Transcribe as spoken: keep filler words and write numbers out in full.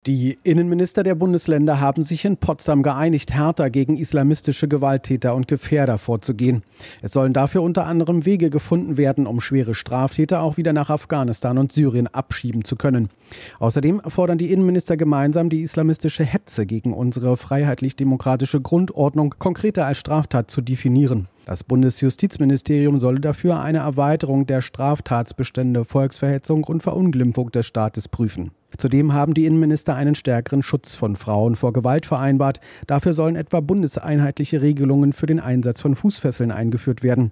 Die Innenminister der Bundesländer haben sich in Potsdam geeinigt, härter gegen islamistische Gewalttäter und Gefährder vorzugehen. Es sollen dafür unter anderem Wege gefunden werden, um schwere Straftäter auch wieder nach Afghanistan und Syrien abschieben zu können. Außerdem fordern die Innenminister gemeinsam, die islamistische Hetze gegen unsere freiheitlich-demokratische Grundordnung konkreter als Straftat zu definieren. Das Bundesjustizministerium solle dafür eine Erweiterung der Straftatsbestände Volksverhetzung und Verunglimpfung des Staates prüfen. Zudem haben die Innenminister einen stärkeren Schutz von Frauen vor Gewalt vereinbart. Dafür sollen etwa bundeseinheitliche Regelungen für den Einsatz von Fußfesseln eingeführt werden.